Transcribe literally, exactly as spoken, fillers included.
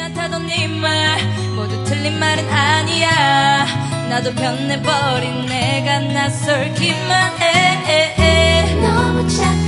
않다던 네 말 모두 틀린 말은 아니야. 나도 변해버린 내가 낯설기만 해. 너무 착해